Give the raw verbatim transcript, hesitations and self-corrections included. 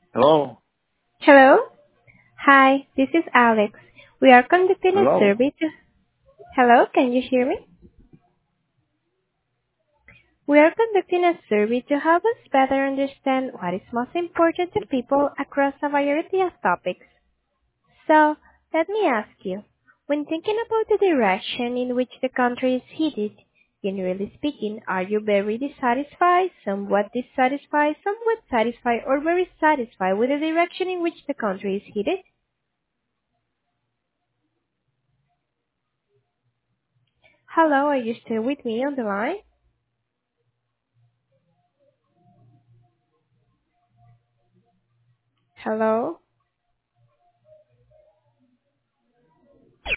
Hello? Hello? Hi, this is Alex. We are conducting a Hello? survey to... Hello, can you hear me? We are conducting a survey to help us better understand what is most important to people across a variety of topics. So, let me ask you, when thinking about the direction in which the country is headed, generally speaking, are you very dissatisfied, somewhat dissatisfied, somewhat satisfied, or very satisfied with the direction in which the country is headed? Hello, are you still with me on the line? Hello?